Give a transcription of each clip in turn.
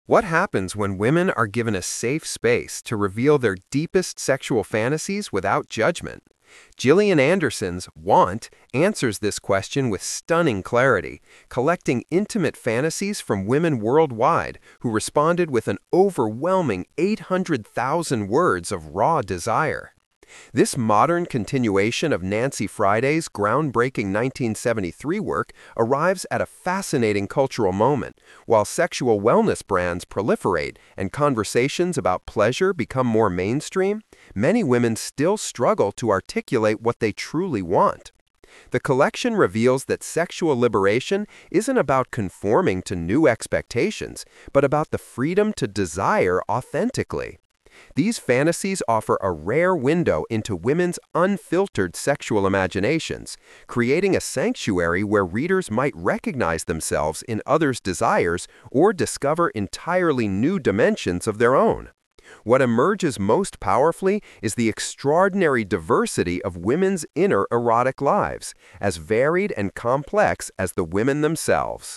What happens when women are given a safe space to reveal their deepest sexual fantasies without judgment? Gillian Anderson's Want answers this question with stunning clarity, collecting intimate fantasies from women worldwide who responded with an overwhelming 800,000 words of raw desire. This modern continuation of Nancy Friday's groundbreaking 1973 work arrives at a fascinating cultural moment. While sexual wellness brands proliferate and conversations about pleasure become more mainstream, many women still struggle to articulate what they truly want. The collection reveals that sexual liberation isn't about conforming to new expectations, but about the freedom to desire authentically. These fantasies offer a rare window into women's unfiltered sexual imaginations, creating a sanctuary where readers might recognize themselves in others' desires or discover entirely new dimensions of their own. What emerges most powerfully is the extraordinary diversity of women's inner erotic lives, as varied and complex as the women themselves.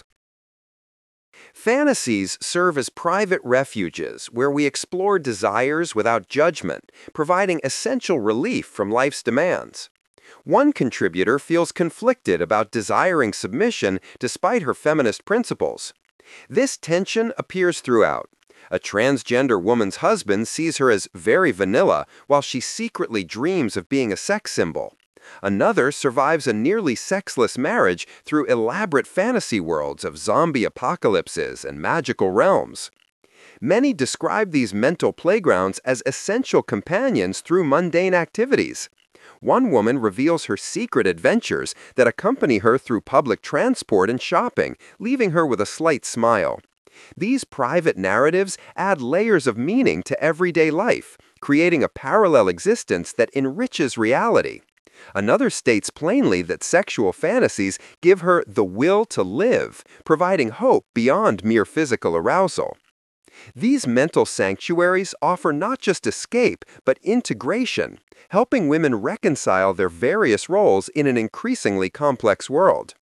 Fantasies serve as private refuges where we explore desires without judgment, providing essential relief from life's demands. One contributor feels conflicted about desiring submission despite her feminist principles. This tension appears throughout. A transgender woman's husband sees her as very vanilla while she secretly dreams of being a sex symbol. Another survives a nearly sexless marriage through elaborate fantasy worlds of zombie apocalypses and magical realms. Many describe these mental playgrounds as essential companions through mundane activities. One woman reveals her secret adventures that accompany her through public transport and shopping, leaving her with a slight smile. These private narratives add layers of meaning to everyday life, creating a parallel existence that enriches reality. Another states plainly that sexual fantasies give her the will to live, providing hope beyond mere physical arousal. These mental sanctuaries offer not just escape, but integration, helping women reconcile their various roles in an increasingly complex world.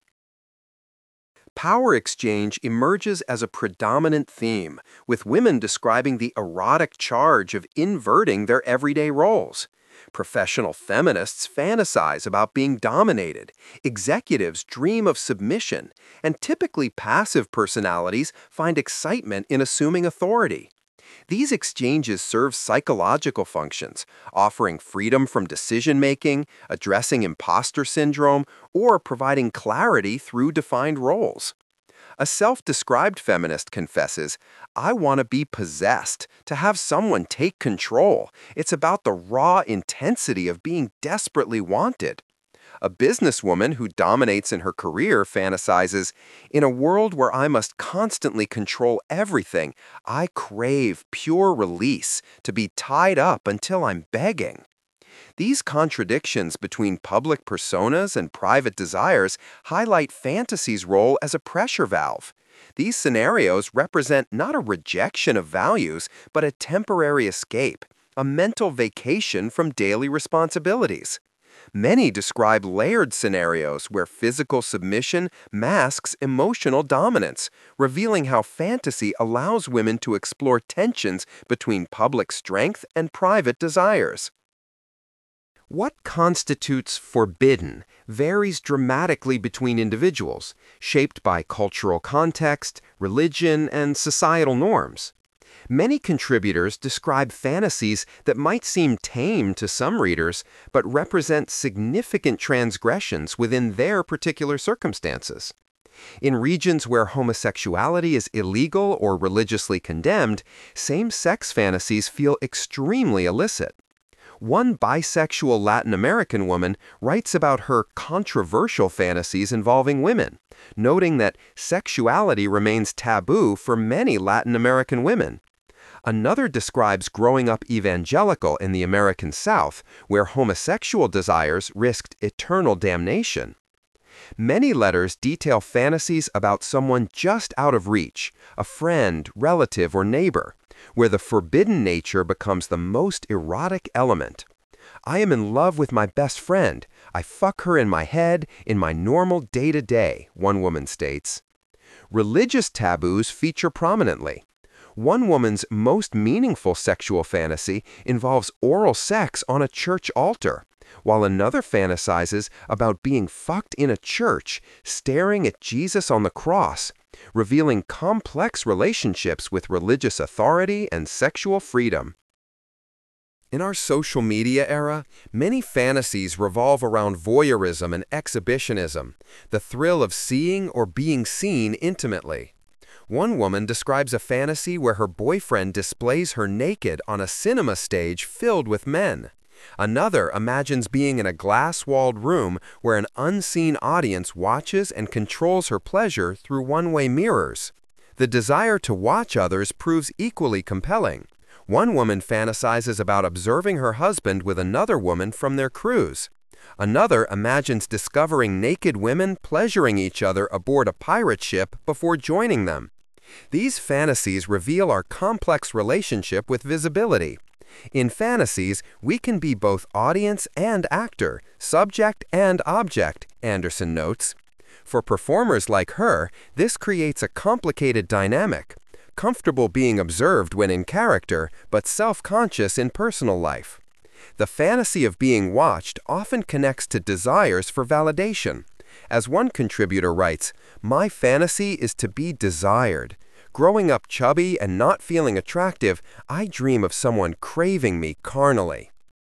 Power exchange emerges as a predominant theme, with women describing the erotic charge of inverting their everyday roles. Professional feminists fantasize about being dominated, executives dream of submission, and typically passive personalities find excitement in assuming authority. These exchanges serve psychological functions, offering freedom from decision-making, addressing imposter syndrome, or providing clarity through defined roles. A self-described feminist confesses, "I want to be possessed, to have someone take control. It's about the raw intensity of being desperately wanted." A businesswoman who dominates in her career fantasizes, "In a world where I must constantly control everything, I crave pure release, to be tied up until I'm begging." These contradictions between public personas and private desires highlight fantasy's role as a pressure valve. These scenarios represent not a rejection of values, but a temporary escape, a mental vacation from daily responsibilities. Many describe layered scenarios where physical submission masks emotional dominance, revealing how fantasy allows women to explore tensions between public strength and private desires. What constitutes forbidden varies dramatically between individuals, shaped by cultural context, religion, and societal norms. Many contributors describe fantasies that might seem tame to some readers, but represent significant transgressions within their particular circumstances. In regions where homosexuality is illegal or religiously condemned, same-sex fantasies feel extremely illicit. One bisexual Latin American woman writes about her controversial fantasies involving women, noting that sexuality remains taboo for many Latin American women. Another describes growing up evangelical in the American South, where homosexual desires risked eternal damnation. Many letters detail fantasies about someone just out of reach, a friend, relative, or neighbor, where the forbidden nature becomes the most erotic element. "I am in love with my best friend. I fuck her in my head, in my normal day-to-day," one woman states. Religious taboos feature prominently. One woman's most meaningful sexual fantasy involves oral sex on a church altar, while another fantasizes about being fucked in a church, staring at Jesus on the cross, revealing complex relationships with religious authority and sexual freedom. In our social media era, many fantasies revolve around voyeurism and exhibitionism, the thrill of seeing or being seen intimately. One woman describes a fantasy where her boyfriend displays her naked on a cinema stage filled with men. Another imagines being in a glass-walled room where an unseen audience watches and controls her pleasure through one-way mirrors. The desire to watch others proves equally compelling. One woman fantasizes about observing her husband with another woman from their cruise. Another imagines discovering naked women pleasuring each other aboard a pirate ship before joining them. These fantasies reveal our complex relationship with visibility. In fantasies, we can be both audience and actor, subject and object, Anderson notes. For performers like her, this creates a complicated dynamic. Comfortable being observed when in character, but self-conscious in personal life. The fantasy of being watched often connects to desires for validation. As one contributor writes, "My fantasy is to be desired. Growing up chubby and not feeling attractive, I dream of someone craving me carnally."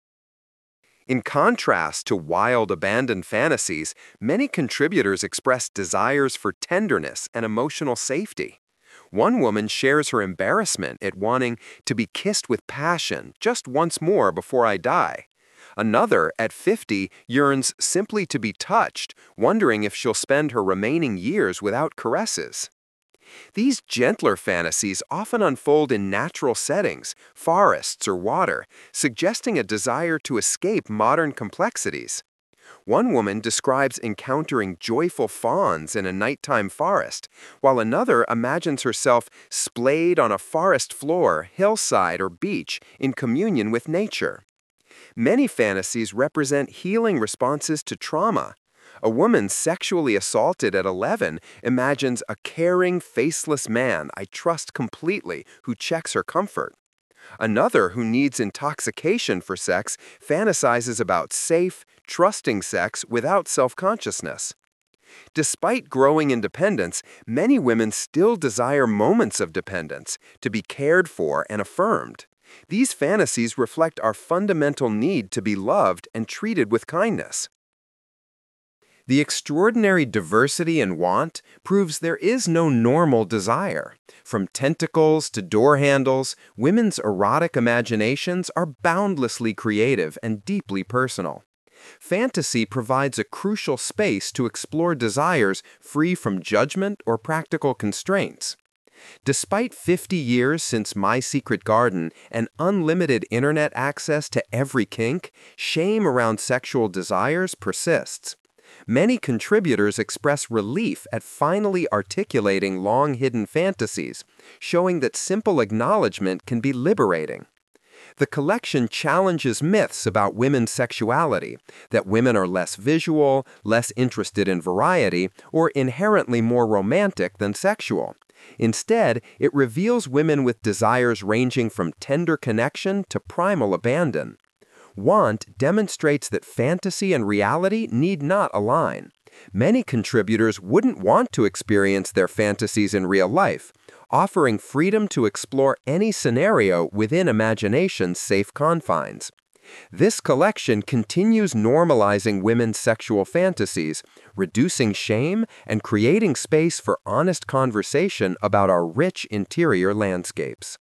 In contrast to wild, abandoned fantasies, many contributors express desires for tenderness and emotional safety. One woman shares her embarrassment at wanting to be kissed with passion just once more before I die. Another, at 50, yearns simply to be touched, wondering if she'll spend her remaining years without caresses. These gentler fantasies often unfold in natural settings, forests or water, suggesting a desire to escape modern complexities. One woman describes encountering joyful fawns in a nighttime forest, while another imagines herself splayed on a forest floor, hillside, or beach in communion with nature. Many fantasies represent healing responses to trauma. A woman sexually assaulted at 11 imagines a caring, faceless man I trust completely who checks her comfort. Another, who needs intoxication for sex, fantasizes about safe, trusting sex without self-consciousness. Despite growing independence, many women still desire moments of dependence, to be cared for and affirmed. These fantasies reflect our fundamental need to be loved and treated with kindness. The extraordinary diversity in want proves there is no normal desire. From tentacles to door handles, women's erotic imaginations are boundlessly creative and deeply personal. Fantasy provides a crucial space to explore desires free from judgment or practical constraints. Despite 50 years since My Secret Garden and unlimited internet access to every kink, shame around sexual desires persists. Many contributors express relief at finally articulating long-hidden fantasies, showing that simple acknowledgement can be liberating. The collection challenges myths about women's sexuality, that women are less visual, less interested in variety, or inherently more romantic than sexual. Instead, it reveals women with desires ranging from tender connection to primal abandon. Want demonstrates that fantasy and reality need not align. Many contributors wouldn't want to experience their fantasies in real life, offering freedom to explore any scenario within imagination's safe confines. This collection continues normalizing women's sexual fantasies, reducing shame, and creating space for honest conversation about our rich interior landscapes.